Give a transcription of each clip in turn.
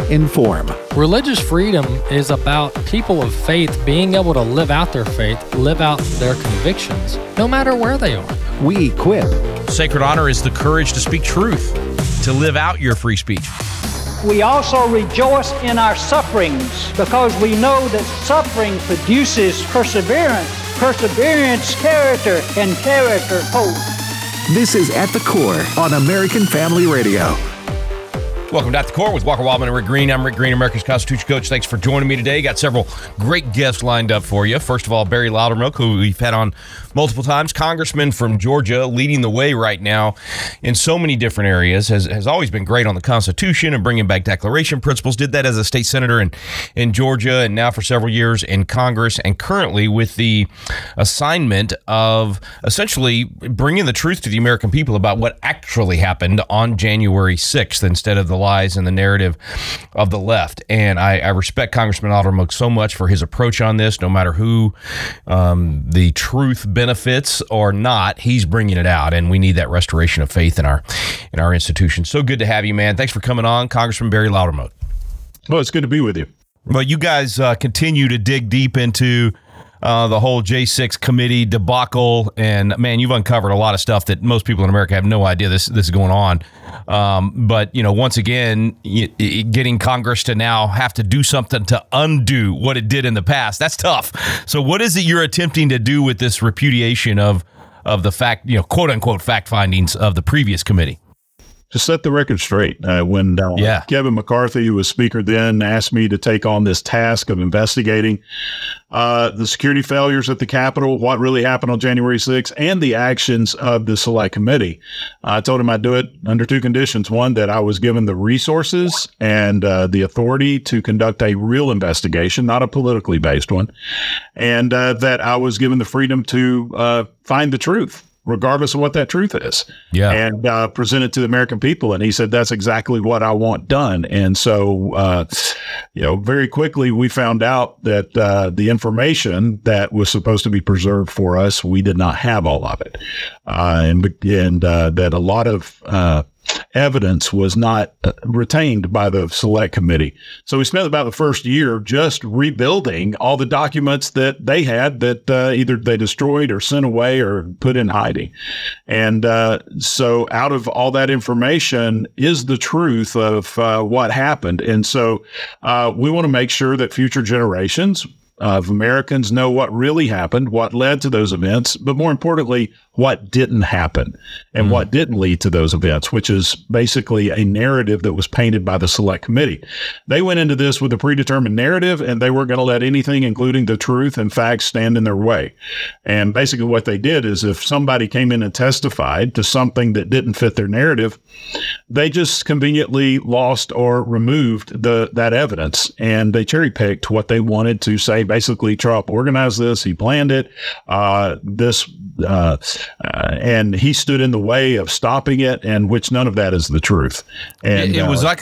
inform. Religious freedom is about people of faith being able to live out their faith, live out their convictions, no matter where they are. We equip. Sacred honor is the courage to speak truth, to live out your free speech. We also rejoice in our sufferings because we know that suffering produces perseverance, perseverance, character, and character, hope. This is At the Core on American Family Radio. Welcome to At the Core with Walker Wildman and Rick Green. I'm Rick Green, America's Constitution Coach. Thanks for joining me today. Got several great guests lined up for you. First of all, Barry Loudermilk, who we've had on multiple times, congressman from Georgia, leading the way right now in so many different areas, has always been great on the Constitution and bringing back declaration principles. Did that as a state senator in Georgia and now for several years in Congress, and currently with the assignment of essentially bringing the truth to the American people about what actually happened on January 6th instead of the lies and the narrative of the left. And I respect Congressman Loudermilk so much for his approach on this. No matter who the truth benefits or not, he's bringing it out, and we need that restoration of faith in our institutions. So good to have you, man. Thanks for coming on, Congressman Barry Loudermilk. Well, it's good to be with you. Well, you guys continue to dig deep into the whole J6 committee debacle, and man, you've uncovered a lot of stuff that most people in America have no idea this is going on. But once again, getting Congress to now have to do something to undo what it did in the past, that's tough. So what is it you're attempting to do with this repudiation of the fact, quote unquote fact findings of the previous committee? To set the record straight, when Kevin McCarthy, who was Speaker then, asked me to take on this task of investigating the security failures at the Capitol, what really happened on January 6th, and the actions of the Select Committee, I told him I'd do it under two conditions. One, that I was given the resources and the authority to conduct a real investigation, not a politically based one, and that I was given the freedom to find the truth, regardless of what that truth is, and present it to the American people. And he said, that's exactly what I want done. And so, very quickly, we found out that the information that was supposed to be preserved for us, we did not have all of it. And that a lot of evidence was not retained by the Select Committee. So we spent about the first year just rebuilding all the documents that they had that either they destroyed or sent away or put in hiding. And so out of all that information is the truth of what happened. And so we want to make sure that future generations of Americans know what really happened, what led to those events, but more importantly, what didn't happen and what didn't lead to those events, which is basically a narrative that was painted by the Select Committee. They went into this with a predetermined narrative, and they weren't going to let anything, including the truth and facts, stand in their way. And basically what they did is if somebody came in and testified to something that didn't fit their narrative, they just conveniently lost or removed that evidence, and they cherry-picked what they wanted to say. Basically, Trump organized this, he planned it, and he stood in the way of stopping it, and which none of that is the truth. And it was like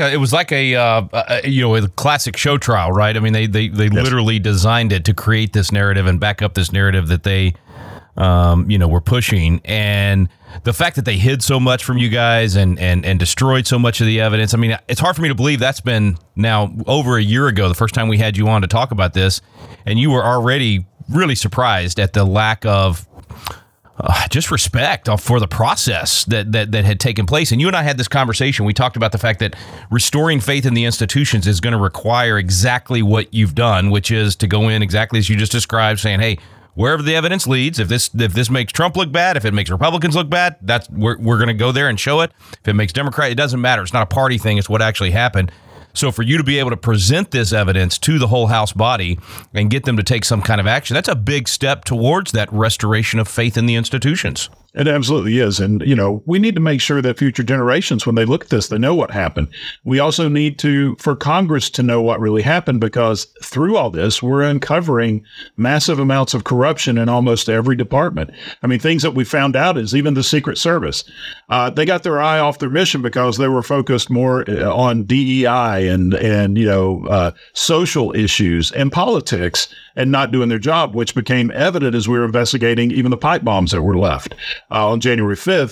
a classic show trial, right? I mean, they literally designed it to create this narrative and back up this narrative that they were pushing. And the fact that they hid so much from you guys and destroyed so much of the evidence, I mean, it's hard for me to believe that's been now over a year ago, the first time we had you on to talk about this, and you were already really surprised at the lack of just respect for the process that had taken place. And you and I had this conversation. We talked about the fact that restoring faith in the institutions is going to require exactly what you've done, which is to go in exactly as you just described, saying, hey, wherever the evidence leads, if this makes Trump look bad, if it makes Republicans look bad, we're going to go there and show it. If it makes Democrat, it doesn't matter. It's not a party thing. It's what actually happened. So for you to be able to present this evidence to the whole House body and get them to take some kind of action, that's a big step towards that restoration of faith in the institutions. It absolutely is. And, we need to make sure that future generations, when they look at this, they know what happened. We also need for Congress to know what really happened, because through all this, we're uncovering massive amounts of corruption in almost every department. I mean, things that we found out is even the Secret Service. They got their eye off their mission because they were focused more on DEI and social issues and politics, and not doing their job, which became evident as we were investigating even the pipe bombs that were left on January 5th.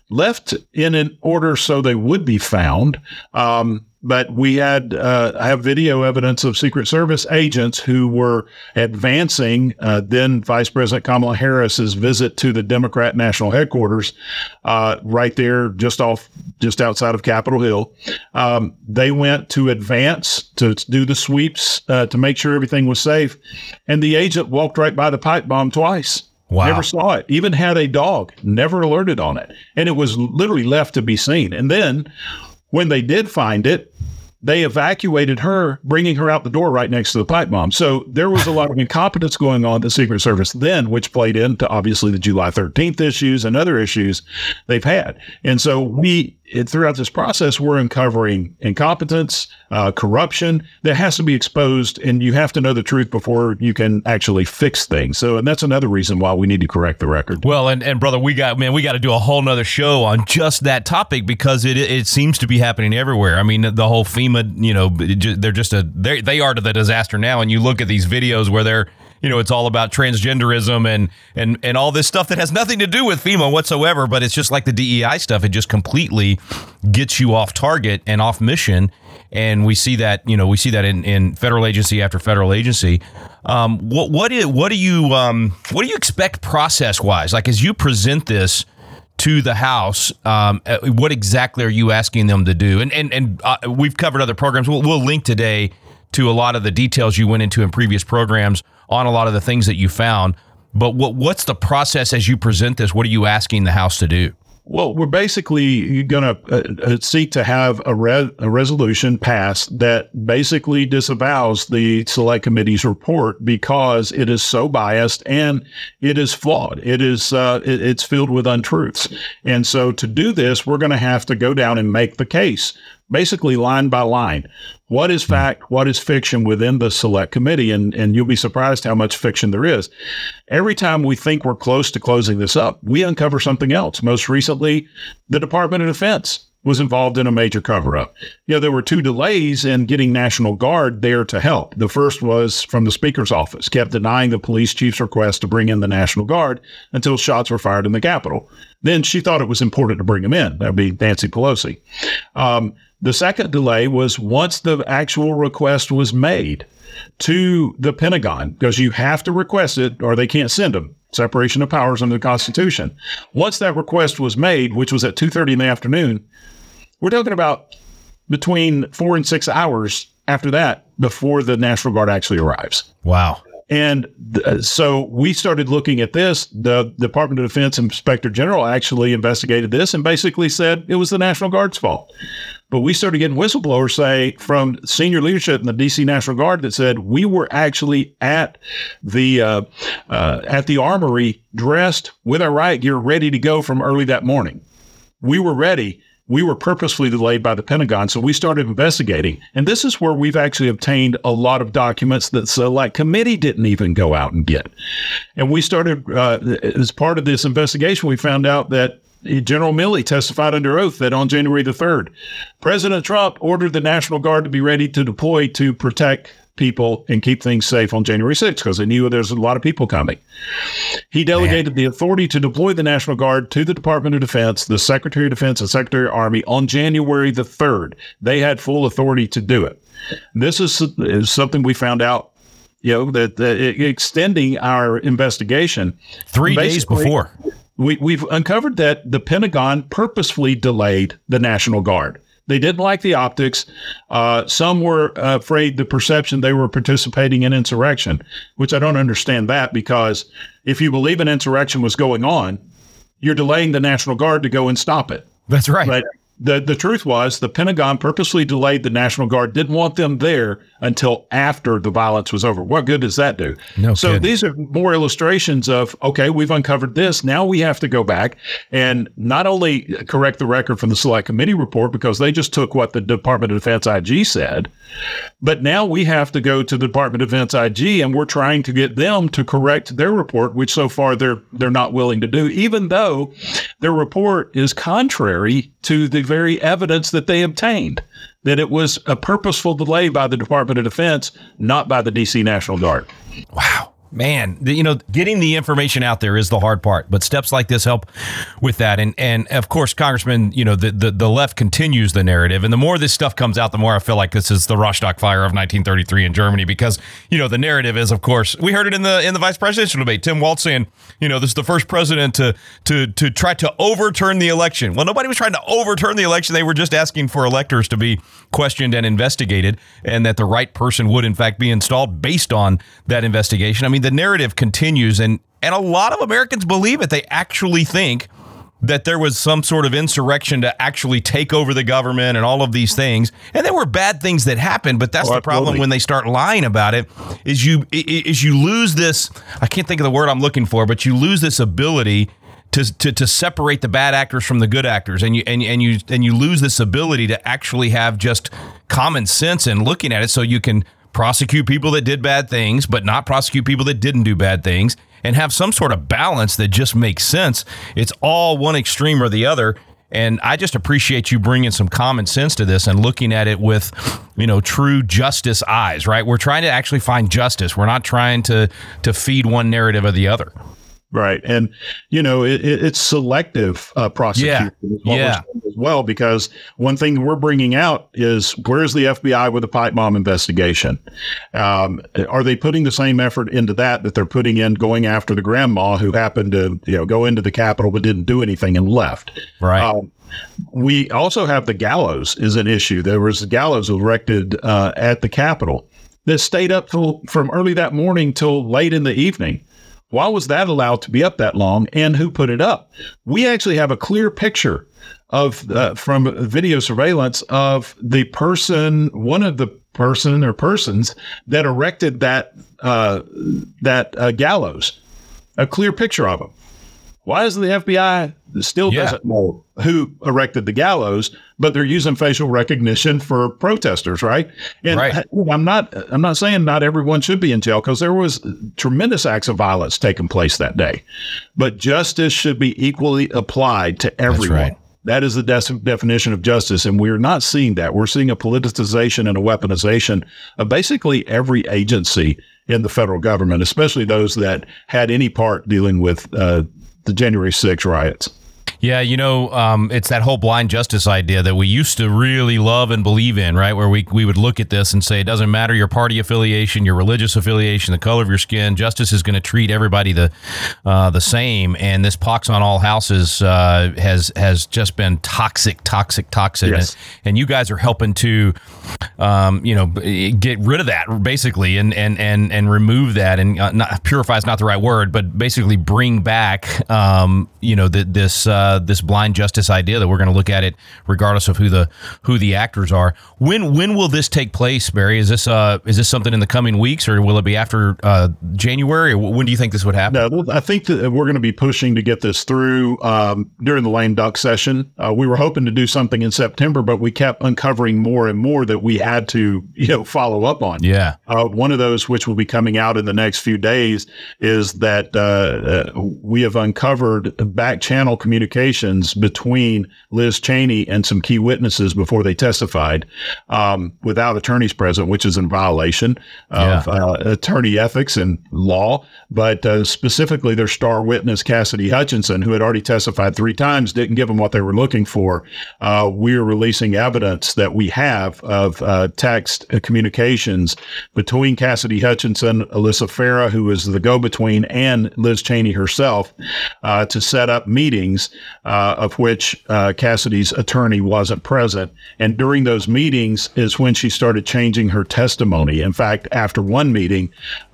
left in an order so they would be found. But we had, I have video evidence of Secret Service agents who were advancing then Vice President Kamala Harris's visit to the Democrat National Headquarters, right there just outside of Capitol Hill. They went to advance to do the sweeps to make sure everything was safe. And the agent walked right by the pipe bomb twice. Wow. Never saw it. Even had a dog, never alerted on it. And it was literally left to be seen. And then when they did find it, they evacuated her, bringing her out the door right next to the pipe bomb. So there was a lot of incompetence going on at the Secret Service then, which played into obviously the July 13th issues and other issues they've had. And so throughout this process, we're uncovering incompetence, corruption that has to be exposed, and you have to know the truth before you can actually fix things. And that's another reason why we need to correct the record. Well, and brother, we got to do a whole nother show on just that topic because it seems to be happening everywhere. I mean, the whole FEMA, they are to the disaster now, and you look at these videos where they're, it's all about transgenderism and all this stuff that has nothing to do with FEMA whatsoever, but it's just like the DEI stuff. It just completely gets you off target and off mission. And we see that, in federal agency after federal agency. What do you expect process wise? Like, as you present this to the House, what exactly are you asking them to do? And we've covered other programs. We'll link today to a lot of the details you went into in previous programs on a lot of the things that you found. But what's the process as you present this? What are you asking the House to do? Well, we're basically going to seek to have a resolution passed that basically disavows the Select Committee's report because it is so biased and it is flawed. It's filled with untruths. And so to do this, we're going to have to go down and make the case, basically line by line. What is fact? What is fiction within the Select Committee? And you'll be surprised how much fiction there is. Every time we think we're close to closing this up, we uncover something else. Most recently, the Department of Defense was involved in a major cover-up. There were 2 delays in getting National Guard there to help. The first was from the Speaker's office, kept denying the police chief's request to bring in the National Guard until shots were fired in the Capitol. Then she thought it was important to bring them in. That would be Nancy Pelosi. The second delay was once the actual request was made to the Pentagon, because you have to request it or they can't send them. Separation of powers under the Constitution. Once that request was made, which was at 2:30 in the afternoon, we're talking about between 4 and 6 hours after that before the National Guard actually arrives. Wow. And so we started looking at this. The Department of Defense Inspector General actually investigated this and basically said it was the National Guard's fault. But we started getting whistleblowers from senior leadership in the D.C. National Guard that said we were actually at the armory dressed with our riot gear ready to go from early that morning. We were ready. We were purposefully delayed by the Pentagon, so we started investigating. And this is where we've actually obtained a lot of documents that the Select Committee didn't even go out and get. And we started, as part of this investigation, we found out that General Milley testified under oath that on January the 3rd, President Trump ordered the National Guard to be ready to deploy to protect people and keep things safe on January 6th because they knew there's a lot of people coming. He delegated the authority to deploy the National Guard to the Department of Defense, the Secretary of Defense, and Secretary of Army on January the 3rd. They had full authority to do it. This is something we found out, that extending our investigation 3 days before. We've uncovered that the Pentagon purposefully delayed the National Guard. They didn't like the optics. Some were afraid the perception they were participating in insurrection, which I don't understand that because if you believe an insurrection was going on, you're delaying the National Guard to go and stop it. That's right. But the truth was the Pentagon purposely delayed the National Guard, didn't want them there until after the violence was over. What good does that do? No so kidding. These are more illustrations of, okay, we've uncovered this. Now we have to go back and not only correct the record from the Select Committee report because they just took what the Department of Defense IG said, but now we have to go to the Department of Defense IG and we're trying to get them to correct their report, which so far they're not willing to do, even though their report is contrary to the very evidence that they obtained, that it was a purposeful delay by the Department of Defense, not by the D.C. National Guard. Wow. Man, getting the information out there is the hard part, but steps like this help with that. And of course, Congressman, the left continues the narrative, and the more this stuff comes out, the more I feel like this is the Rostock fire of 1933 in Germany, because the narrative is, of course, we heard it in the vice presidential debate. Tim Walz saying, this is the first president to try to overturn the election. Well, nobody was trying to overturn the election; they were just asking for electors to be questioned and investigated, and that the right person would in fact be installed based on that investigation. I mean, the narrative continues, and a lot of Americans believe it. They actually think that there was some sort of insurrection to actually take over the government and all of these things. And there were bad things that happened, but that's the problem when they start lying about it, is you lose this, I can't think of the word I'm looking for, but you lose this ability to separate the bad actors from the good actors, and you lose this ability to actually have just common sense in looking at it, so you can prosecute people that did bad things, but not prosecute people that didn't do bad things, and have some sort of balance that just makes sense. It's all one extreme or the other. And I just appreciate you bringing some common sense to this and looking at it with, true justice eyes, right? We're trying to actually find justice. We're not trying to feed one narrative or the other. Right. And, it's selective prosecution as well, because one thing we're bringing out is, where's the FBI with the pipe bomb investigation? Are they putting the same effort into that they're putting in going after the grandma who happened to, go into the Capitol but didn't do anything and left? Right. We also have the gallows is an issue. There was the gallows erected at the Capitol that stayed up from early that morning till late in the evening. Why was that allowed to be up that long, and who put it up? We actually have a clear picture of from video surveillance of the person, one of the person or persons that erected that gallows. A clear picture of them. Why is the FBI still doesn't know who erected the gallows, but they're using facial recognition for protesters, right? And I'm not saying not everyone should be in jail, because there was tremendous acts of violence taking place that day. But justice should be equally applied to everyone. That's right. That is the definition of justice, and we're not seeing that. We're seeing a politicization and a weaponization of basically every agency in the federal government, especially those that had any part dealing with the January 6th riots. Yeah, it's that whole blind justice idea that we used to really love and believe in, right? Where we would look at this and say, it doesn't matter your party affiliation, your religious affiliation, the color of your skin, justice is going to treat everybody the same. And this pox on all houses has just been toxic. Yes. And you guys are helping to, get rid of that basically, and remove that, and purify is not the right word, but basically bring back, this blind justice idea that we're going to look at it regardless of who the actors are. When will this take place, Barry? Is this something in the coming weeks, or will it be after January? Or when do you think this would happen? No, I think that we're going to be pushing to get this through during the lame duck session. We were hoping to do something in September, but we kept uncovering more and more that we had to follow up on. Yeah. One of those, which will be coming out in the next few days, is that we have uncovered back channel communications between Liz Cheney and some key witnesses before they testified, without attorneys present, which is in violation of attorney ethics and law. But specifically, their star witness, Cassidy Hutchinson, who had already testified 3 times, didn't give them what they were looking for. We're releasing evidence that we have of text communications between Cassidy Hutchinson, Alyssa Farah, who is the go-between, and Liz Cheney herself, to set up meetings, of which Cassidy's attorney wasn't present. And during those meetings is when she started changing her testimony. In fact, after one meeting,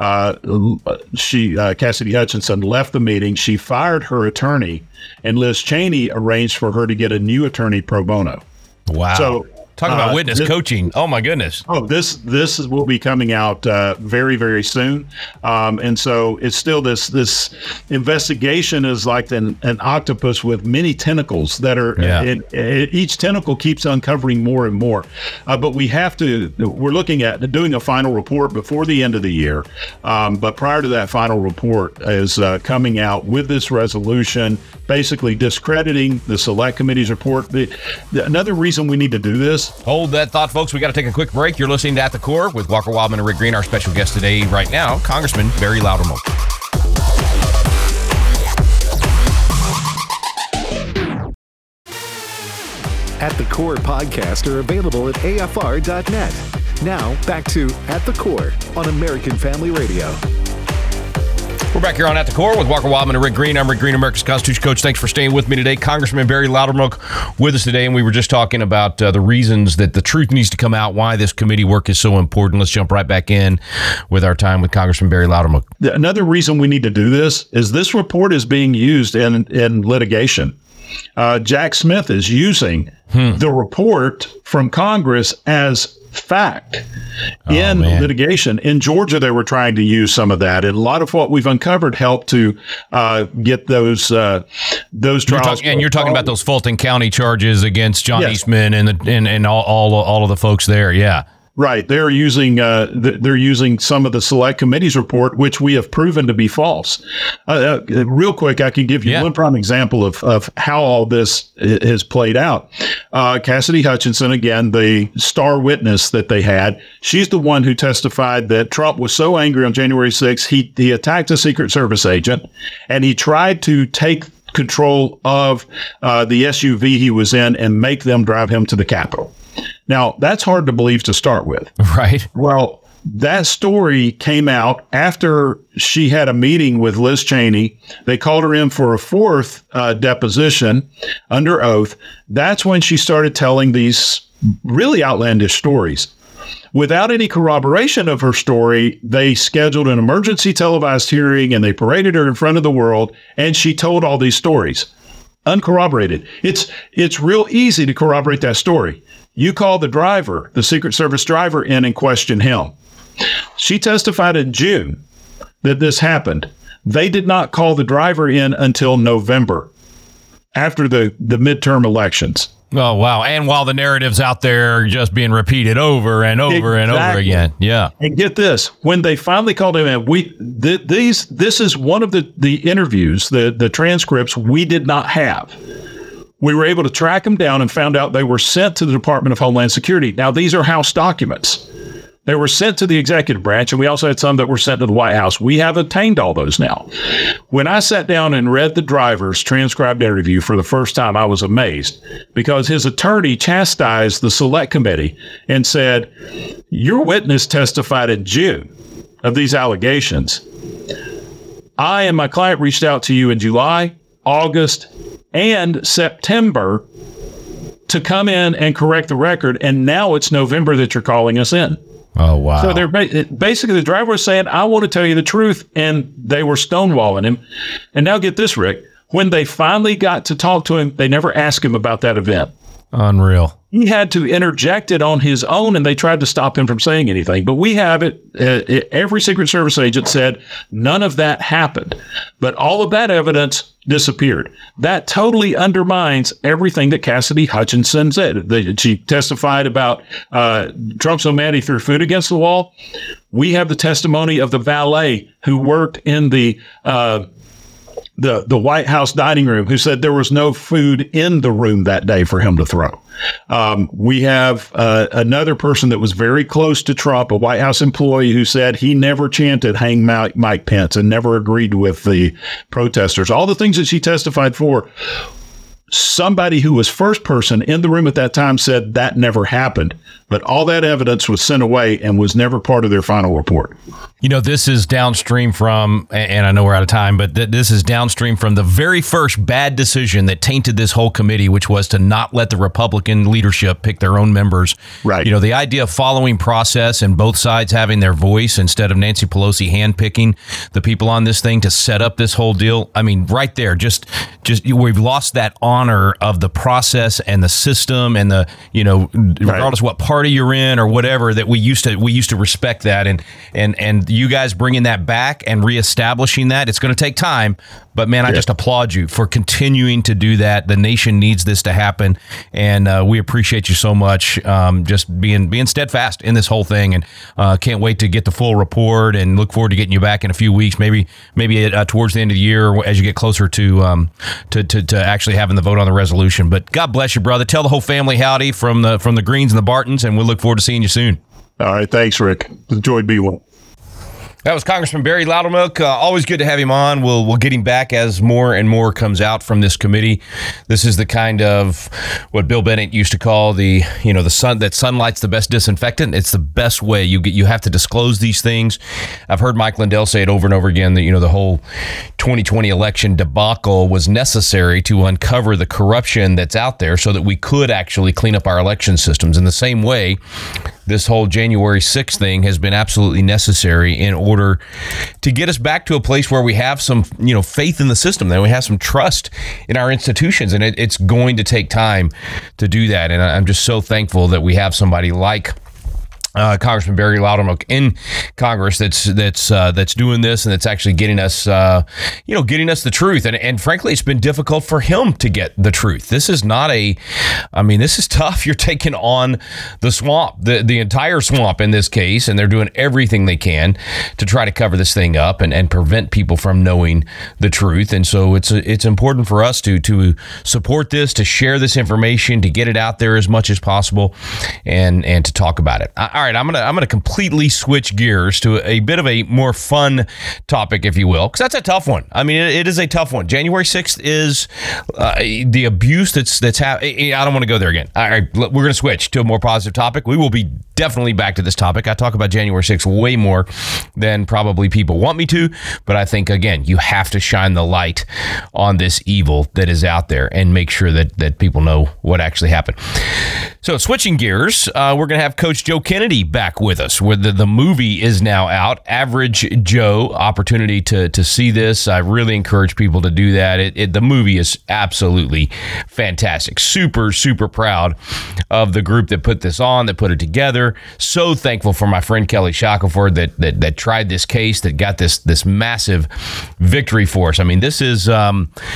Cassidy Hutchinson left the meeting. She fired her attorney, and Liz Cheney arranged for her to get a new attorney pro bono. Wow. So, talk about witness coaching. Oh, my goodness. Oh, this will be coming out very, very soon. And so it's still this investigation is like an octopus with many tentacles that are each tentacle keeps uncovering more and more. But we're looking at doing a final report before the end of the year. But prior to that final report is coming out with this resolution, basically discrediting the Select Committee's report. Another reason we need to do this this. Hold that thought, folks. We got to take a quick break. You're listening to At the Core with Walker Wildman and Rick Green. Our special guest today, right now, Congressman Barry Loudermilk. At the Core podcasts are available at AFR.net. Now, back to At the Core on American Family Radio. We're back here on At the Core with Walker Wildman and Rick Green. I'm Rick Green, America's Constitution Coach. Thanks for staying with me today. Congressman Barry Loudermilk with us today, and we were just talking about the reasons that the truth needs to come out, why this committee work is so important. Let's jump right back in with our time with Congressman Barry Loudermilk. Another reason we need to do this is this report is being used in litigation. Jack Smith is using the report from Congress as fact in litigation. In Georgia, they were trying to use some of that, and a lot of what we've uncovered helped to get those trials. You're talking about those Fulton County charges against John Eastman and all of the folks there. Yeah. Right. They're using some of the Select Committee's report, which we have proven to be false. Real quick, I can give you one prime example of how all this has played out. Cassidy Hutchinson, again, the star witness that they had, she's the one who testified that Trump was so angry on January 6th, he attacked a Secret Service agent, and he tried to take control of the SUV he was in and make them drive him to the Capitol. Now, that's hard to believe to start with. Right. Well, that story came out after she had a meeting with Liz Cheney. They called her in for a fourth deposition under oath. That's when she started telling these really outlandish stories. Without any corroboration of her story, they scheduled an emergency televised hearing and they paraded her in front of the world, and she told all these stories. Uncorroborated. It's real easy to corroborate that story. You call the driver, the Secret Service driver, in and question him. She testified in June that this happened. They did not call the driver in until November, after the midterm elections. Oh, wow. And while the narrative's out there just being repeated over and over and over again. Yeah. And get this, when they finally called him in, this is one of the interviews, the transcripts we did not have. We were able to track them down and found out they were sent to the Department of Homeland Security. Now, these are House documents. They were sent to the executive branch, and we also had some that were sent to the White House. We have obtained all those now. When I sat down and read the driver's transcribed interview for the first time, I was amazed because his attorney chastised the Select Committee and said, your witness testified in June of these allegations. I and my client reached out to you in July, August, and September to come in and correct the record, and now it's November that you're calling us in. Oh, wow. So they're basically, the driver was saying, I want to tell you the truth, and they were stonewalling him. And now get this, Rick, when they finally got to talk to him, they never asked him about that event. Unreal. He had to interject it on his own, and they tried to stop him from saying anything. But we have it. Every Secret Service agent said none of that happened. But all of that evidence disappeared. That totally undermines everything that Cassidy Hutchinson said. She testified about Trump so mad he threw food against the wall. We have the testimony of the valet who worked in the White House dining room, who said there was no food in the room that day for him to throw. We have another person that was very close to Trump, a White House employee, who said he never chanted "Hang Mike Pence" and never agreed with the protesters. All the things that she testified for. Somebody who was first person in the room at that time said that never happened, but all that evidence was sent away and was never part of their final report. You know, this is downstream from, and I know we're out of time, but this is downstream from the very first bad decision that tainted this whole committee, which was to not let the Republican leadership pick their own members. Right. You know, the idea of following process and both sides having their voice instead of Nancy Pelosi handpicking the people on this thing to set up this whole deal. I mean, right there, just we've lost that honor of the process and the system and the, you know, regardless of what party you're in or whatever, that we used to respect that, and you guys bringing that back and reestablishing that, it's going to take time, But man, I just applaud you for continuing to do that. The nation needs this to happen, and we appreciate you so much. Just being steadfast in this whole thing, and can't wait to get the full report, and look forward to getting you back in a few weeks, maybe towards the end of the year as you get closer to actually having the vote on the resolution. But God bless you, brother. Tell the whole family howdy from the Greens and the Bartons, and we'll look forward to seeing you soon. All right, thanks, Rick. Enjoyed being one. That was Congressman Barry Loudermilk. Always good to have him on. We'll get him back as more and more comes out from this committee. This is the kind of what Bill Bennett used to call the sun. That sunlight's the best disinfectant. It's the best way. You have to disclose these things. I've heard Mike Lindell say it over and over again that the whole 2020 election debacle was necessary to uncover the corruption that's out there, so that we could actually clean up our election systems. In the same way, this whole January 6th thing has been absolutely necessary in order to get us back to a place where we have some, faith in the system, that we have some trust in our institutions, and it's going to take time to do that. And I'm just so thankful that we have somebody like Congressman Barry Loudermilk in Congress that's doing this, and that's actually getting us the truth. And frankly, it's been difficult for him to get the truth. This is this is tough. You're taking on the swamp, the entire swamp in this case, and they're doing everything they can to try to cover this thing up and prevent people from knowing the truth. And so it's important for us to support this, to share this information, to get it out there as much as possible, and to talk about it. All right, I'm gonna completely switch gears to a bit of a more fun topic, if you will, because that's a tough one. I mean, it is a tough one. January 6th is the abuse that's happening. I don't want to go there again. All right, we're gonna switch to a more positive topic. We will be definitely back to this topic. I talk about January 6th way more than probably people want me to, but I think, again, you have to shine the light on this evil that is out there and make sure that people know what actually happened. So switching gears, we're going to have Coach Joe Kennedy back with us, where the movie is now out, Average Joe. Opportunity to see this. I really encourage people to do that. The movie is absolutely fantastic. Super, super proud of the group that put this on, that put it together. So thankful for my friend Kelly Shackelford that tried this case, that got this massive victory for us. I mean, this is I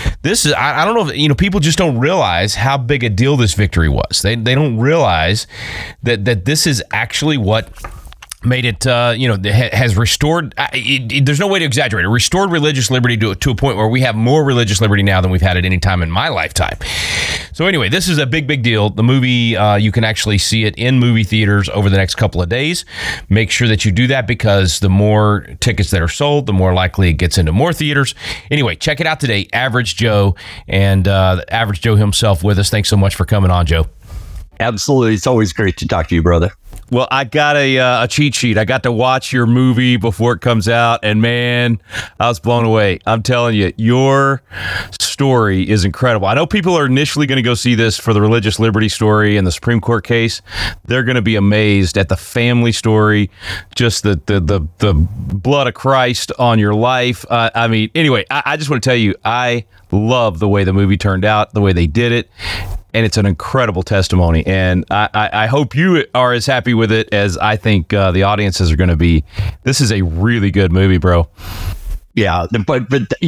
don't know if, people just don't realize how big a deal this victory was. They don't realize that this is actually what made it, has restored, there's no way to exaggerate it, restored religious liberty to a point where we have more religious liberty now than we've had at any time in my lifetime. So anyway, this is a big, big deal. The movie, you can actually see it in movie theaters over the next couple of days. Make sure that you do that, because the more tickets that are sold, the more likely it gets into more theaters. Anyway, check it out today, Average Joe, and Average Joe himself with us. Thanks so much for coming on, Joe. Absolutely. It's always great to talk to you, brother. Well, I got a cheat sheet. I got to watch your movie before it comes out, and man, I was blown away. I'm telling you, your story is incredible. I know people are initially going to go see this for the religious liberty story and the Supreme Court case. They're going to be amazed at the family story, just the blood of Christ on your life. Anyway, I just want to tell you, I love the way the movie turned out, the way they did it. And it's an incredible testimony, and I hope you are as happy with it as I think the audiences are going to be. This is a really good movie, bro. Yeah, but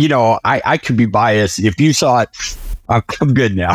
I could be biased. If you saw it, I'm good now.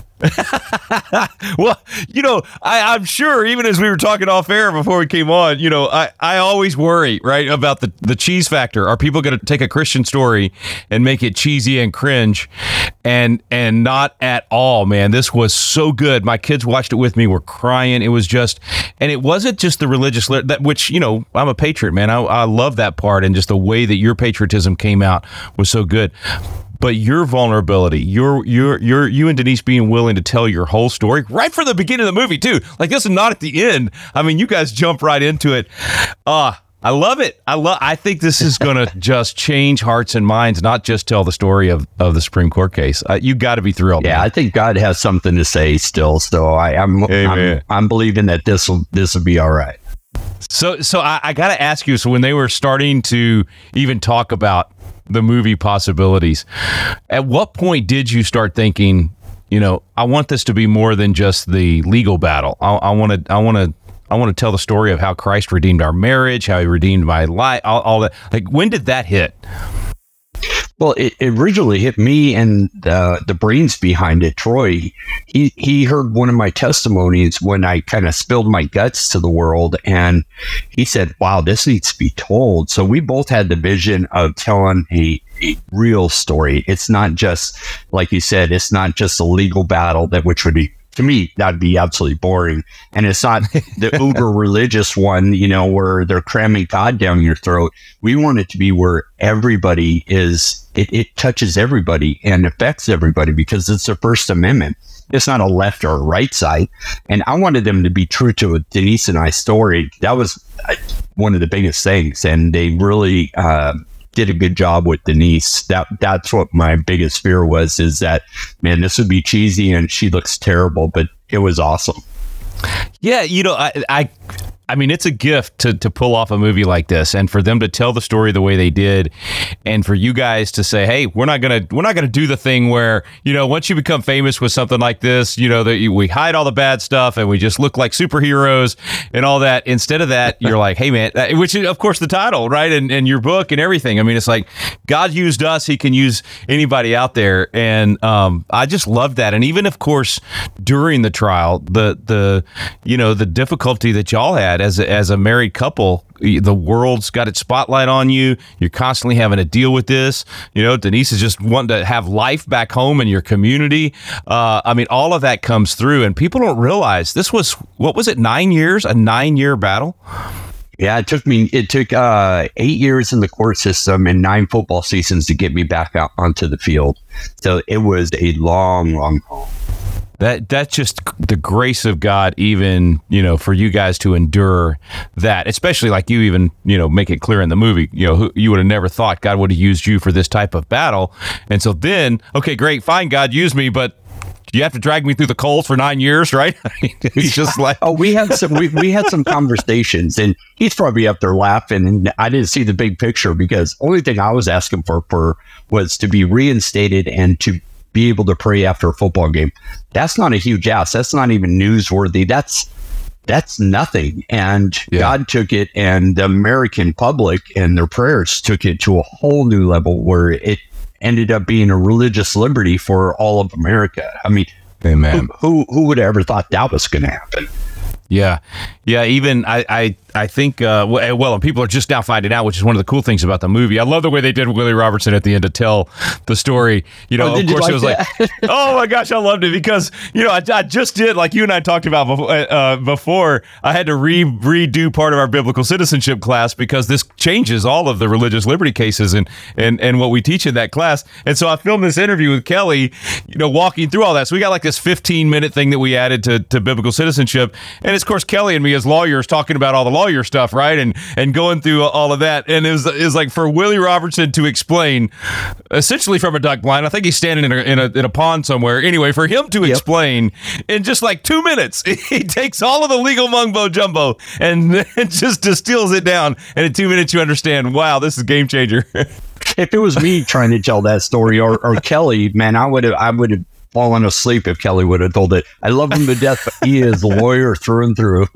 Well, I'm sure, even as we were talking off air before we came on, I always worry, right, about the cheese factor. Are people going to take a Christian story and make it cheesy and cringe? And not at all, man. This was so good. My kids watched it with me, were crying. It was just, and it wasn't just the religious, which, I'm a patriot, man. I love that part, and just the way that your patriotism came out was so good. But your vulnerability, you and Denise being willing to tell your whole story right from the beginning of the movie too. Like, this is not at the end. I mean, you guys jump right into it. I love it. I think this is going to just change hearts and minds, not just tell the story of the Supreme Court case. You got to be thrilled. Yeah, man. I think God has something to say still. So I'm believing that this will be all right. So I got to ask you. So when they were starting to even talk about the movie possibilities, at what point did you start thinking, I want this to be more than just the legal battle? I want to tell the story of how Christ redeemed our marriage, how he redeemed my life, all that. Like, when did that hit? Well, it originally hit me, and the brains behind it, Troy. He heard one of my testimonies when I kind of spilled my guts to the world, and he said, "Wow, this needs to be told." So we both had the vision of telling a real story. It's not just, like you said, it's not just a legal battle which would be, to me, that'd be absolutely boring. And it's not the uber religious one, where they're cramming God down your throat. We want it to be where everybody is, it touches everybody and affects everybody because it's the First Amendment. It's not a left or a right side. And I wanted them to be true to Denise and I's story. That was one of the biggest things. And they really did a good job with Denise. That's what my biggest fear was, is that, man, this would be cheesy and she looks terrible, but it was awesome. Yeah, I mean, it's a gift to pull off a movie like this, and for them to tell the story the way they did, and for you guys to say, "Hey, we're not gonna do the thing where, once you become famous with something like this, that we hide all the bad stuff and we just look like superheroes and all that." Instead of that, you're like, "Hey, man," which is of course the title, right, and your book and everything. I mean, it's like God used us; He can use anybody out there, and I just love that. And even, of course, during the trial, the difficulty that y'all had as a married couple, the world's got its spotlight on you. You're constantly having to deal with this. Denise is just wanting to have life back home in your community. I mean, all of that comes through, and people don't realize this was, what was it, 9 years, a 9-year battle? Yeah, it took 8 years in the court system and 9 football seasons to get me back out onto the field. So it was a long, long haul. That's just the grace of God, even, for you guys to endure that, especially like you even, make it clear in the movie, you would have never thought God would have used you for this type of battle. And so then, okay, great, fine, God used me, but you have to drag me through the coals for 9 years, right? It's just like, we had some conversations, and he's probably up there laughing, and I didn't see the big picture because only thing I was asking for was to be reinstated and to be able to pray after a football game. That's not a huge ask. That's not even newsworthy. That's nothing. And God took it, and the American public and their prayers took it to a whole new level where it ended up being a religious liberty for all of America. I mean, amen. Who would have ever thought that was going to happen? Yeah. Even I think, and people are just now finding out, which is one of the cool things about the movie. I love the way they did Willie Robertson at the end to tell the story. Of course, it was like, oh my gosh, I loved it because, I just did, like you and I talked about before, I had to redo part of our biblical citizenship class because this changes all of the religious liberty cases and what we teach in that class. And so I filmed this interview with Kelly, walking through all that. So we got like this 15-minute thing that we added to biblical citizenship. And it's, of course, Kelly and me as lawyers talking about all the lawyer stuff, right? And going through all of that. And it was like for Willie Robertson to explain, essentially from a duck blind, I think he's standing in a pond somewhere. Anyway, for him to explain in just like 2 minutes, he takes all of the legal mumbo jumbo and just distills it down. And in 2 minutes, you understand, wow, this is a game changer. If it was me trying to tell that story or Kelly, man, I would have fallen asleep if Kelly would have told it. I love him to death, but he is a lawyer through and through.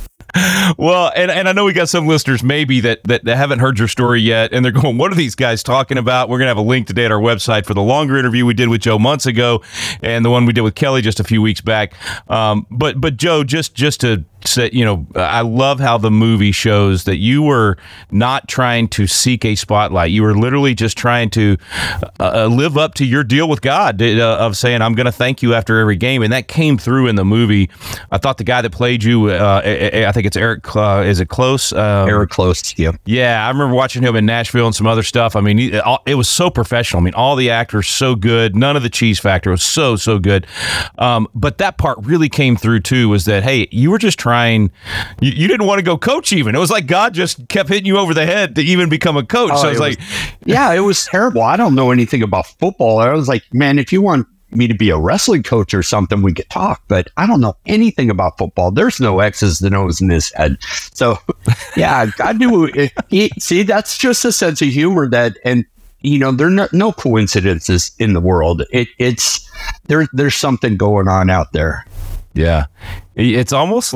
Well, and I know we got some listeners maybe that haven't heard your story yet, and they're going, what are these guys talking about? We're going to have a link today at our website for the longer interview we did with Joe months ago and the one we did with Kelly just a few weeks back. But Joe, just to say, I love how the movie shows that you were not trying to seek a spotlight. You were literally just trying to live up to your deal with God of saying, I'm going to thank you after every game. And that came through in the movie. I thought the guy that played you, I think it's Eric, is it Close? Eric Close, yeah. Yeah, I remember watching him in Nashville and some other stuff. I mean, it was so professional. I mean, all the actors so good. None of the cheese factor was so good. But that part really came through too, was that, hey, you were just trying, you didn't want to go coach even. It was like God just kept hitting you over the head to even become a coach. So it was terrible. I don't know anything about football. I was like, man, if you want me to be a wrestling coach or something, we could talk, but I don't know anything about football. There's no X's and O's in his head. So yeah, God knew it. See, that's just a sense of humor that, and there are no coincidences in the world. There's something going on out there. Yeah. It's almost like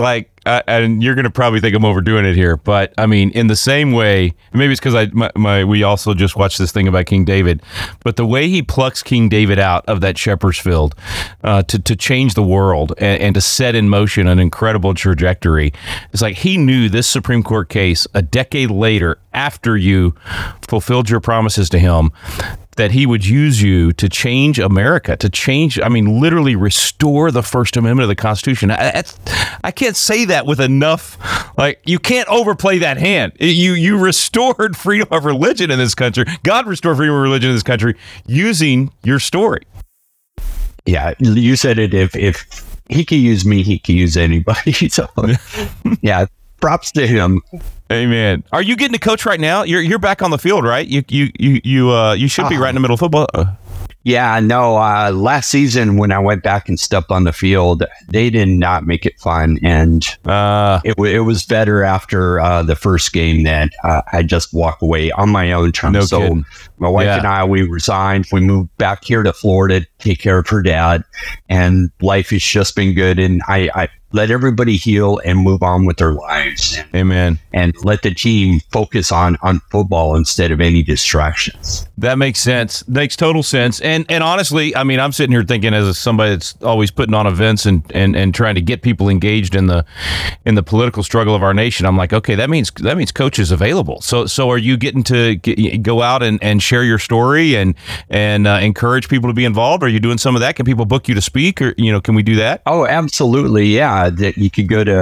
and you're going to probably think I'm overdoing it here, but I mean, in the same way, maybe it's because we also just watched this thing about King David, but the way he plucks King David out of that shepherd's field to change the world and to set in motion an incredible trajectory, it's like he knew this Supreme Court case a decade later, after you fulfilled your promises to him, that he would use you to change America, literally restore the First Amendment of the Constitution. I can't say that with enough, you can't overplay that hand. You restored freedom of religion in this country. God restored freedom of religion in this country using your story. Yeah, you said it. If he could use me, he could use anybody. So, yeah, props to him. Amen. Are you getting to coach right now? You're back on the field, right? You should be right in the middle of football. Yeah, no. Last season when I went back and stepped on the field, they did not make it fun, and it was better after the first game that I just walked away on my own terms. No kidding. My wife and I, we resigned. We moved back here to Florida to take care of her dad, and life has just been good. And I let everybody heal and move on with their lives. Amen. And let the team focus on football instead of any distractions. That makes sense. Makes total sense. And honestly, I mean, I'm sitting here thinking as somebody that's always putting on events and trying to get people engaged in the political struggle of our nation. I'm like, okay, that means coach is available. So are you getting to go out and share your story and encourage people to be involved? Are you doing some of that? Can people book you to speak, or can we do that? Oh, absolutely. Yeah. That you could go to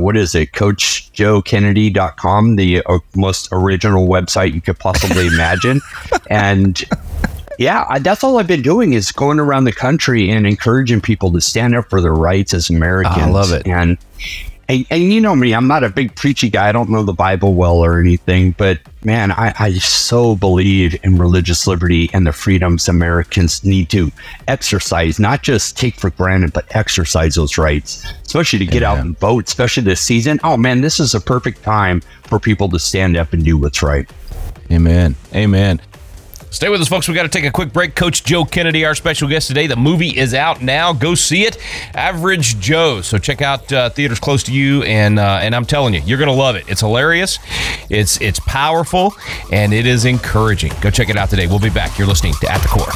CoachJoeKennedy.com, the most original website you could possibly imagine. And yeah, that's all I've been doing is going around the country and encouraging people to stand up for their rights as Americans. I love it. And you know me, I'm not a big preachy guy. I don't know the Bible well or anything, but man, I so believe in religious liberty and the freedoms Americans need to exercise, not just take for granted, but exercise those rights, especially to get out and vote, especially this season. Oh man, this is a perfect time for people to stand up and do what's right. Amen. Amen. Stay with us, folks. We got to take a quick break. Coach Joe Kennedy, our special guest today. The movie is out now. Go see it. Average Joe. So check out theaters close to you, and I'm telling you, you're going to love it. It's hilarious. It's powerful, and it is encouraging. Go check it out today. We'll be back. You're listening to At the Core.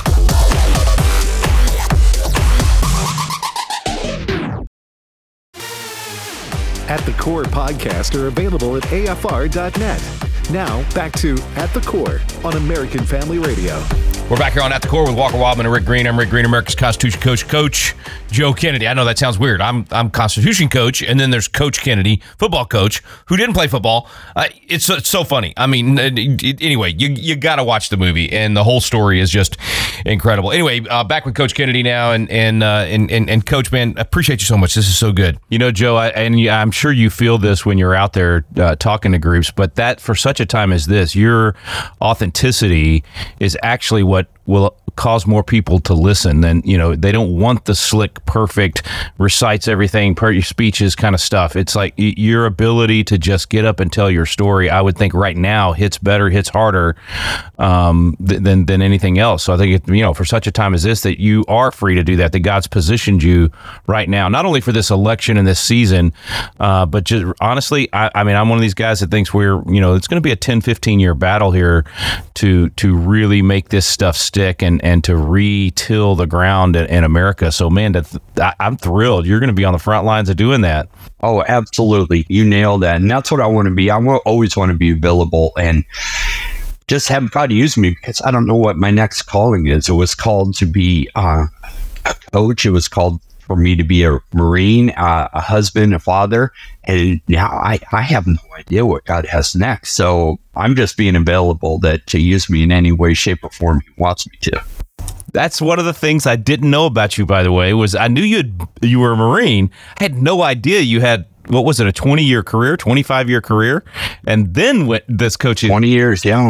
At the Core podcasts are available at AFR.net. Now, back to At the Core on American Family Radio. We're back here on At the Core with Walker Wildman and Rick Green. I'm Rick Green, America's Constitution Coach, Coach Joe Kennedy. I know that sounds weird. I'm Constitution Coach, and then there's Coach Kennedy, football coach, who didn't play football. It's so funny. I mean, anyway, you got to watch the movie, and the whole story is just incredible. Anyway, back with Coach Kennedy now, and Coach, man, appreciate you so much. This is so good. You know, Joe, I'm sure you feel this when you're out there talking to groups, but that for such a time as this, your authenticity is actually what will cause more people to listen than, they don't want the slick, perfect, recites everything, per your speeches kind of stuff. It's like your ability to just get up and tell your story, I would think right now hits harder than anything else. So I think, for such a time as this, that you are free to do that God's positioned you right now, not only for this election and this season, but just honestly, I'm one of these guys that thinks it's going to be a 10, 15 year battle here to really make this stuff stick and to re-till the ground in America. So, man, I'm thrilled. You're going to be on the front lines of doing that. Oh, absolutely. You nailed that. And that's what I want to be. I always want to be available and just have God use me, because I don't know what my next calling is. It was called to be a coach. It was called for me to be a Marine, a husband, a father. And now I have no idea what God has next. So I'm just being available to use me in any way, shape, or form He wants me to. That's one of the things I didn't know about you, by the way, was I knew you were a Marine. I had no idea you had, what was it, a 20-year career, 25-year career? And then this coaching. 20 years, yeah.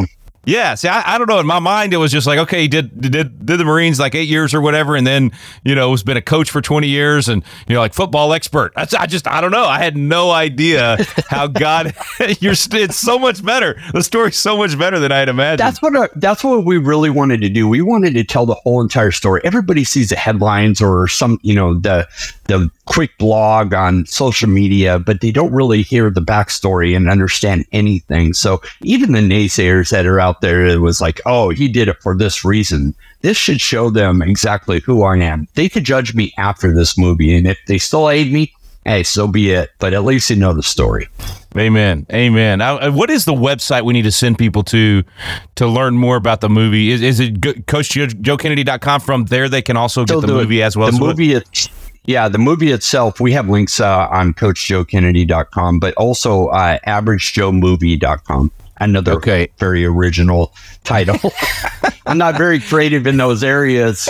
Yeah, see, I don't know. In my mind, it was just like, okay, he did the Marines like 8 years or whatever, and then, has been a coach for 20 years and, like football expert. I don't know. I had no idea how God, it's so much better. The story's so much better than I had imagined. That's what we really wanted to do. We wanted to tell the whole entire story. Everybody sees the headlines or some, the quick blog on social media, but they don't really hear the backstory and understand anything. So even the naysayers that are out there, it was like, oh, he did it for this reason. This should show them exactly who I am. They could judge me after this movie, and if they still hate me, hey, so be it. But at least they know the story. Amen. What is the website we need to send people to learn more about the movie? Is it CoachJoeKennedy.com? From there, they can also get the movie as well. The movie itself, we have links on CoachJoeKennedy.com, but also AverageJoeMovie.com. Another very original title. I'm not very creative in those areas.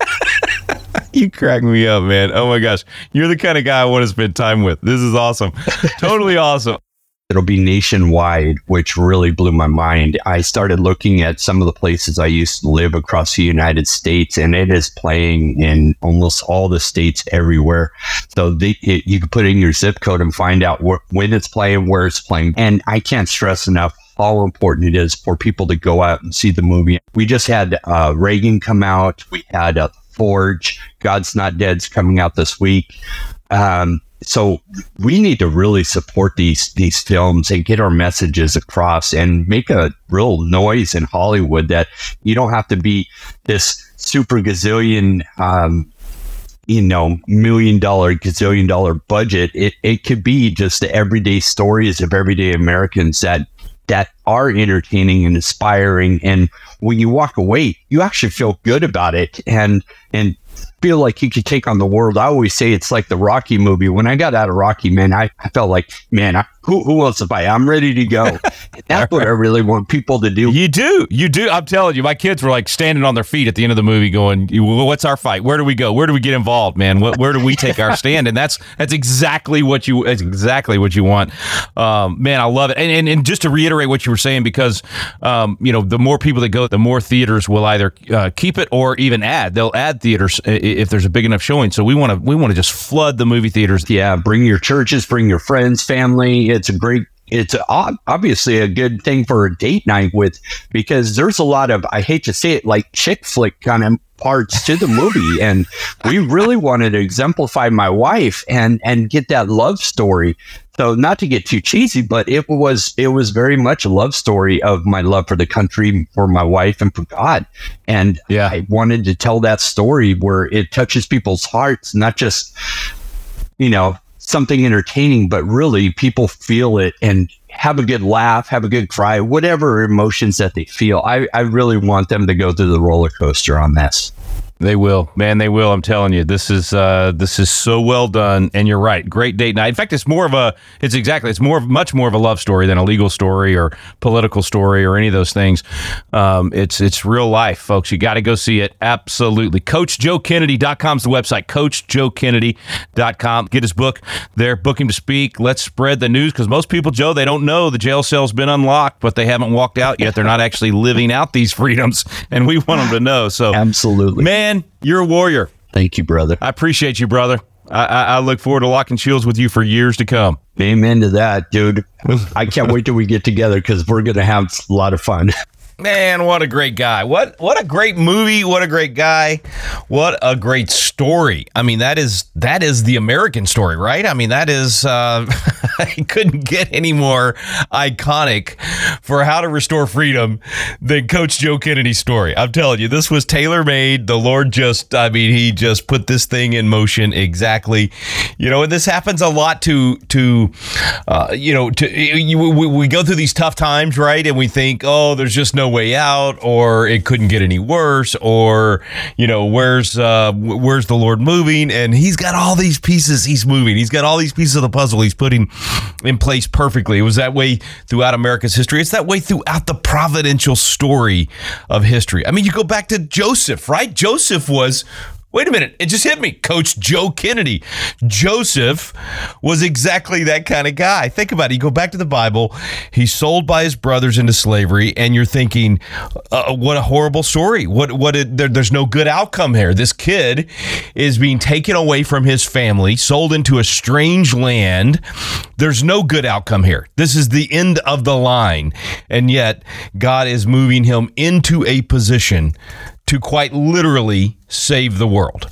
You crack me up, man. Oh my gosh. You're the kind of guy I want to spend time with. This is awesome. Totally awesome. It'll be nationwide, which really blew my mind. I started looking at some of the places I used to live across the United States, and it is playing in almost all the states everywhere. So you can put in your zip code and find out when it's playing, where it's playing. And I can't stress enough how important it is for people to go out and see the movie. We just had Reagan come out. We had Forge, God's Not Dead's coming out this week. So we need to really support these films and get our messages across and make a real noise in Hollywood that you don't have to be this super gazillion, $1 million, gazillion dollar budget. It could be just the everyday stories of everyday Americans that are entertaining and inspiring. And when you walk away, you actually feel good about it and feel like you could take on the world. I always say it's like the Rocky movie. When I got out of Rocky, man, I felt like, man, who wants to fight? I'm ready to go. That's what I really want people to do. You do. I'm telling you, my kids were like standing on their feet at the end of the movie going, what's our fight? Where do we go? Where do we get involved, man? Where do we take our stand? And that's exactly what you want. Man, I love it. And just to reiterate what you were saying, because, the more people that go, the more theaters will either keep it or even add. They'll add theaters if there's a big enough showing. So we want to just flood the movie theaters. Yeah. Bring your churches, bring your friends, family. It's obviously a good thing for a date night because there's a lot of, I hate to say it, like chick flick kind of parts to the movie. And we really wanted to exemplify my wife and get that love story. So not to get too cheesy, but it was very much a love story of my love for the country, for my wife, and for God. And yeah, I wanted to tell that story where it touches people's hearts, not just, something entertaining, but really people feel it and have a good laugh, have a good cry, whatever emotions that they feel. I really want them to go through the roller coaster on this. They will, man. They will. I'm telling you, this is so well done. And you're right. Great date night. In fact, it's much more of a love story than a legal story or political story or any of those things. It's real life, folks. You got to go see it. Absolutely. CoachJoeKennedy.com is the website. CoachJoeKennedy.com. Get his book there. Book him to speak. Let's spread the news, because most people, Joe, they don't know the jail cell's been unlocked, but they haven't walked out yet. They're not actually living out these freedoms, and we want them to know. So absolutely, man. You're a warrior. Thank you, brother. I appreciate you, brother. I look forward to locking shields with you for years to come. Amen to that, dude. I can't wait till we get together, because we're going to have a lot of fun. Man, what a great guy. What a great movie. What a great guy. What a great story. I mean, that is the American story, right? I mean, that is, I couldn't get any more iconic for how to restore freedom than Coach Joe Kennedy's story. I'm telling you, this was tailor-made. The Lord he just put this thing in motion exactly. And this happens a lot we go through these tough times, right? And we think, oh, there's just no way out, or it couldn't get any worse, or where's the Lord moving? And he's got all these pieces he's moving. He's got all these pieces of the puzzle he's putting in place perfectly. It was that way throughout America's history. It's that way throughout the providential story of history. I mean, you go back to Joseph, right? Joseph was Wait a minute. It just hit me. Coach Joe Kennedy. Joseph was exactly that kind of guy. Think about it. You go back to the Bible. He's sold by his brothers into slavery, and you're thinking, what a horrible story. There's no good outcome here. This kid is being taken away from his family, sold into a strange land. There's no good outcome here. This is the end of the line. And yet, God is moving him into a position to quite literally save the world.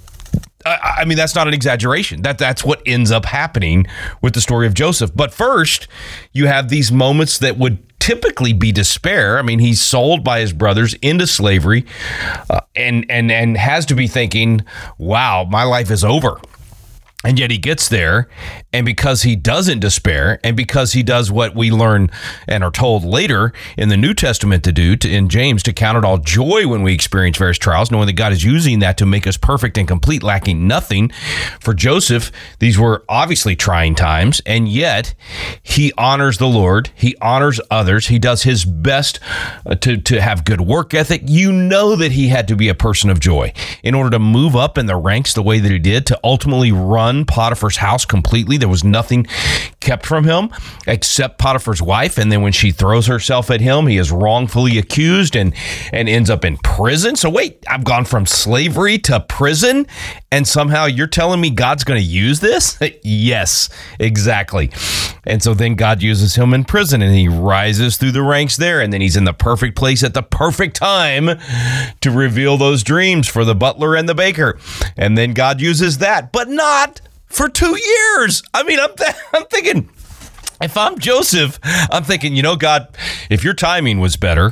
I mean, that's not an exaggeration. That's what ends up happening with the story of Joseph. But first, you have these moments that would typically be despair. I mean, he's sold by his brothers into slavery and has to be thinking, wow, my life is over. And yet he gets there, and because he doesn't despair, and because he does what we learn and are told later in the New Testament to do, in James, to count it all joy when we experience various trials, knowing that God is using that to make us perfect and complete, lacking nothing. For Joseph, these were obviously trying times, and yet he honors the Lord. He honors others. He does his best to have good work ethic. You know that he had to be a person of joy in order to move up in the ranks the way that he did, to ultimately run Potiphar's house completely. There was nothing kept from him except Potiphar's wife. And then when she throws herself at him, he is wrongfully accused and ends up in prison. So wait, I've gone from slavery to prison, and somehow you're telling me God's going to use this? Yes, exactly. And so then God uses him in prison, and he rises through the ranks there, and then he's in the perfect place at the perfect time to reveal those dreams for the butler and the baker. And then God uses that, but not for 2 years. I mean, I'm thinking, if I'm Joseph, I'm thinking, God, if your timing was better,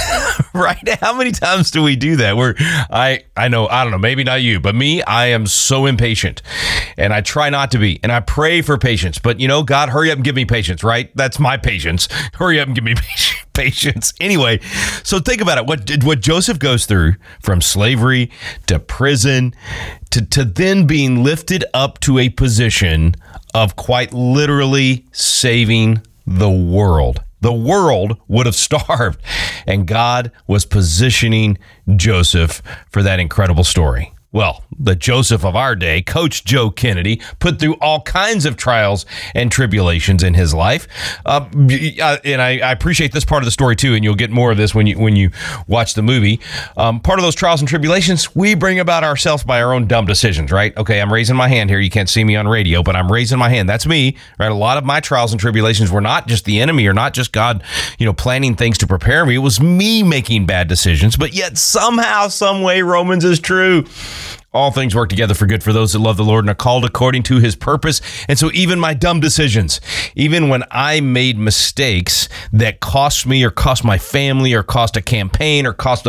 right? How many times do we do that? Where I know, I don't know, maybe not you, but me, I am so impatient, and I try not to be, and I pray for patience. But God, hurry up and give me patience, right? That's my patience. Hurry up and give me patience. Anyway, so think about it. What Joseph goes through, from slavery to prison to then being lifted up to a position of quite literally saving the world. The world would have starved, and God was positioning Joseph for that incredible story. Well, the Joseph of our day, Coach Joe Kennedy, put through all kinds of trials and tribulations in his life. And I appreciate this part of the story too, and you'll get more of this when you watch the movie. Part of those trials and tribulations we bring about ourselves by our own dumb decisions, right? Okay, I'm raising my hand here. You can't see me on radio, but I'm raising my hand. That's me, right? A lot of my trials and tribulations were not just the enemy or not just God, planning things to prepare me. It was me making bad decisions, but yet somehow, some way, Romans is true. All things work together for good for those that love the Lord and are called according to his purpose. And so even my dumb decisions, even when I made mistakes that cost me or cost my family or cost a campaign or cost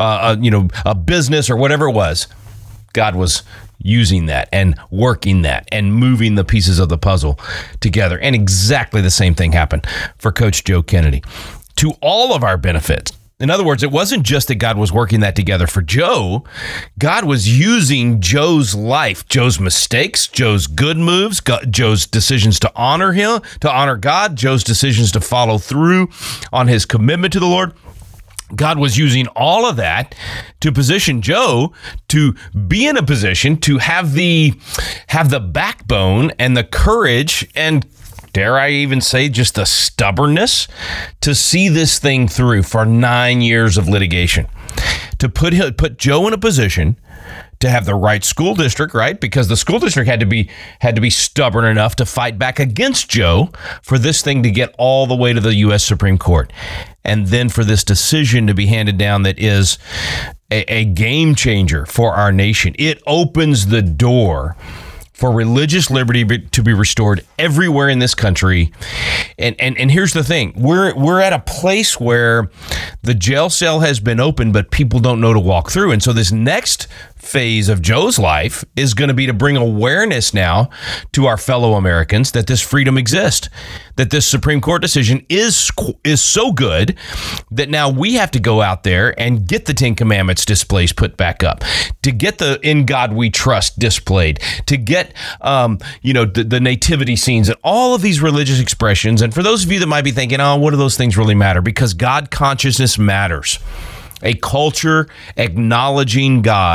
a business or whatever it was, God was using that and working that and moving the pieces of the puzzle together. And exactly the same thing happened for Coach Joe Kennedy, to all of our benefits. In other words, it wasn't just that God was working that together for Joe. God was using Joe's life, Joe's mistakes, Joe's good moves, Joe's decisions to honor him, to honor God, Joe's decisions to follow through on his commitment to the Lord. God was using all of that to position Joe to be in a position to have the backbone and the courage and, dare I even say, just the stubbornness to see this thing through for 9 years of litigation, to put Joe in a position to have the right school district, right? Because the school district had to be stubborn enough to fight back against Joe for this thing to get all the way to the U.S. Supreme Court. And then for this decision to be handed down that is a game changer for our nation. It opens the door for religious liberty to be restored everywhere in this country. And here's the thing. We're at a place where the jail cell has been opened, but people don't know to walk through. And so this next phase of Joe's life is going to be to bring awareness now to our fellow Americans that this freedom exists, that this Supreme Court decision is so good that now we have to go out there and get the Ten Commandments displays put back up, to get the "In God We Trust" displayed, to get the nativity scenes and all of these religious expressions. And for those of you that might be thinking, oh, what do those things really matter? Because God consciousness matters. A culture acknowledging God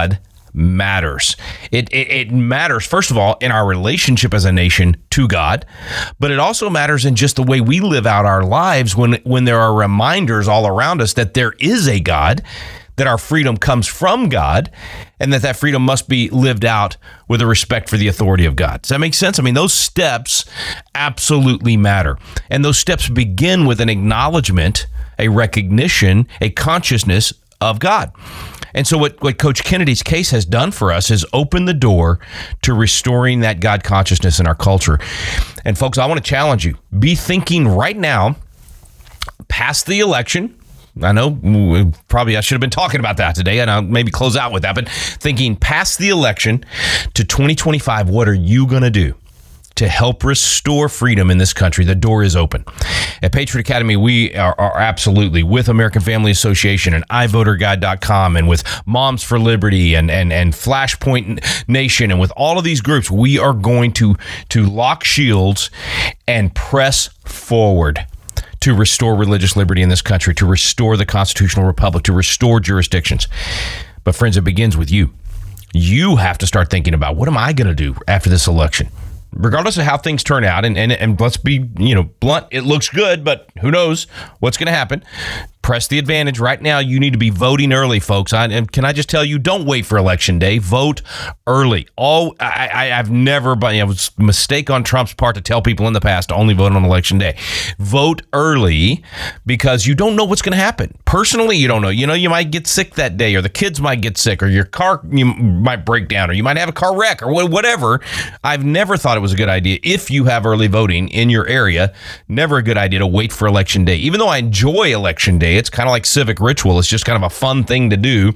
matters. It matters, first of all, in our relationship as a nation to God, but it also matters in just the way we live out our lives when there are reminders all around us that there is a God, that our freedom comes from God, and that freedom must be lived out with a respect for the authority of God. Does that make sense? I mean, those steps absolutely matter. And those steps begin with an acknowledgement, a recognition, a consciousness of God. And so what Coach Kennedy's case has done for us is open the door to restoring that God consciousness in our culture. And folks, I want to challenge you. Be thinking right now, past the election. I know probably I should have been talking about that today, and I'll maybe close out with that. But thinking past the election to 2025, what are you going to do to help restore freedom in this country? The door is open. At Patriot Academy, we are absolutely with American Family Association and iVoterGuide.com and with Moms for Liberty and Flashpoint Nation and with all of these groups, we are going to lock shields and press forward to restore religious liberty in this country, to restore the constitutional republic, to restore jurisdictions. But friends, it begins with you. You have to start thinking about, what am I going to do after this election? Regardless of how things turn out, and let's be blunt, it looks good, but who knows what's going to happen. Press the advantage. Right now, you need to be voting early, folks. And can I just tell you, don't wait for Election Day. Vote early. I've never, but it was a mistake on Trump's part to tell people in the past to only vote on Election Day. Vote early because you don't know what's going to happen. Personally, you don't know. You might get sick that day, or the kids might get sick, or your car might break down, or you might have a car wreck, or whatever. I've never thought it was a good idea, if you have early voting in your area, never a good idea to wait for Election Day. Even though I enjoy Election Day, it's kind of like civic ritual. It's just kind of a fun thing to do,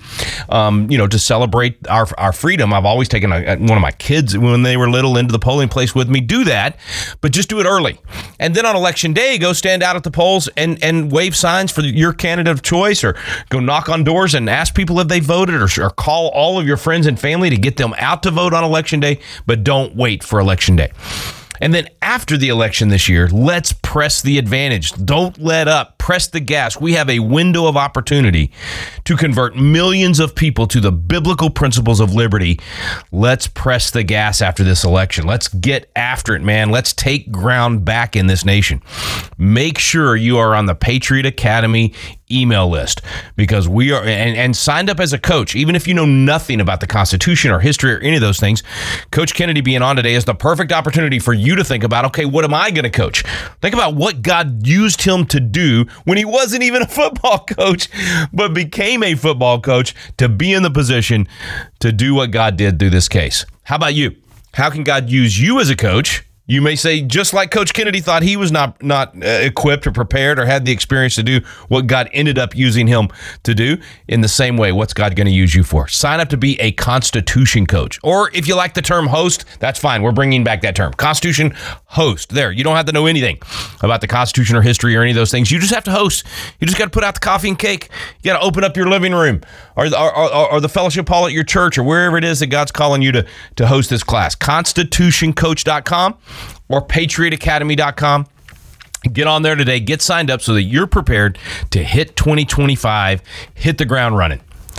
to celebrate our freedom. I've always taken one of my kids when they were little into the polling place with me. Do that, but just do it early. And then on Election Day, go stand out at the polls and wave signs for your candidate of choice, or go knock on doors and ask people if they voted, or call all of your friends and family to get them out to vote on Election Day. But don't wait for Election Day. And then after the election this year, let's press the advantage. Don't let up. Press the gas. We have a window of opportunity to convert millions of people to the biblical principles of liberty. Let's press the gas after this election. Let's get after it, man. Let's take ground back in this nation. Make sure you are on the Patriot Academy email list, because we are and signed up as a coach. Even if you know nothing about the Constitution or history or any of those things, Coach Kennedy being on today is the perfect opportunity for you to think about, okay, what am I going to coach? Think about what God used him to do when he wasn't even a football coach, but became a football coach to be in the position to do what God did through this case. How about you? How can God use you as a coach? You may say, just like Coach Kennedy thought he was not equipped or prepared or had the experience to do what God ended up using him to do. In the same way, what's God going to use you for? Sign up to be a Constitution coach. Or if you like the term host, that's fine. We're bringing back that term. Constitution host. There. You don't have to know anything about the Constitution or history or any of those things. You just have to host. You just got to put out the coffee and cake. You got to open up your living room or the fellowship hall at your church, or wherever it is that God's calling you to host this class. ConstitutionCoach.com. or PatriotAcademy.com. Get on there today. Get signed up so that you're prepared to hit 2025, hit the ground running,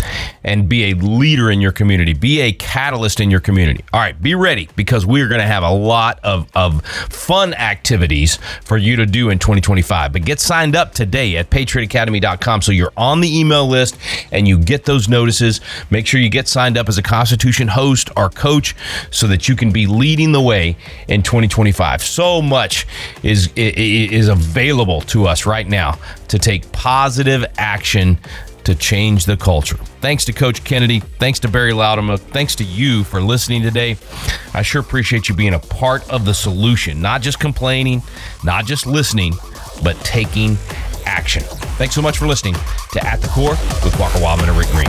and be a leader in your community. Be a catalyst in your community. All right, be ready, because we're going to have a lot of fun activities for you to do in 2025. But get signed up today at PatriotAcademy.com so you're on the email list and you get those notices. Make sure you get signed up as a Constitution host or coach so that you can be leading the way in 2025. So much is available to us right now to take positive action to change the culture. Thanks to Coach Kennedy. Thanks to Barry Loudermilk. Thanks to you for listening today. I sure appreciate you being a part of the solution, not just complaining, not just listening, but taking action. Thanks so much for listening to At the Core with Walker Wildman and Rick Green.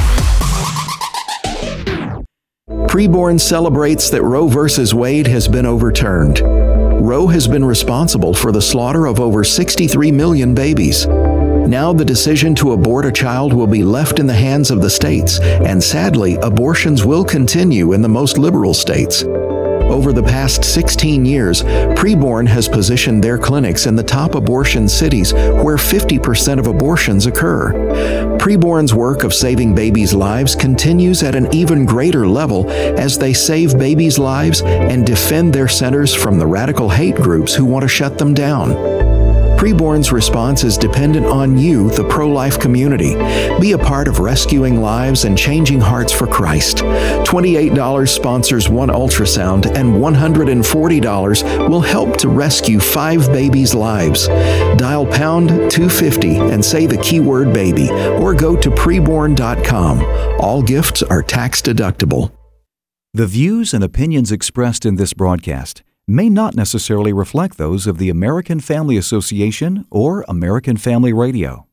Preborn celebrates that Roe v. Wade has been overturned. Roe has been responsible for the slaughter of over 63 million babies. Now the decision to abort a child will be left in the hands of the states, and sadly, abortions will continue in the most liberal states. Over the past 16 years, Preborn has positioned their clinics in the top abortion cities where 50% of abortions occur. Preborn's work of saving babies' lives continues at an even greater level as they save babies' lives and defend their centers from the radical hate groups who want to shut them down. Preborn's response is dependent on you, the pro-life community. Be a part of rescuing lives and changing hearts for Christ. $28 sponsors one ultrasound, and $140 will help to rescue 5 babies' lives. Dial pound 250 and say the keyword baby, or go to preborn.com. All gifts are tax deductible. The views and opinions expressed in this broadcast may not necessarily reflect those of the American Family Association or American Family Radio.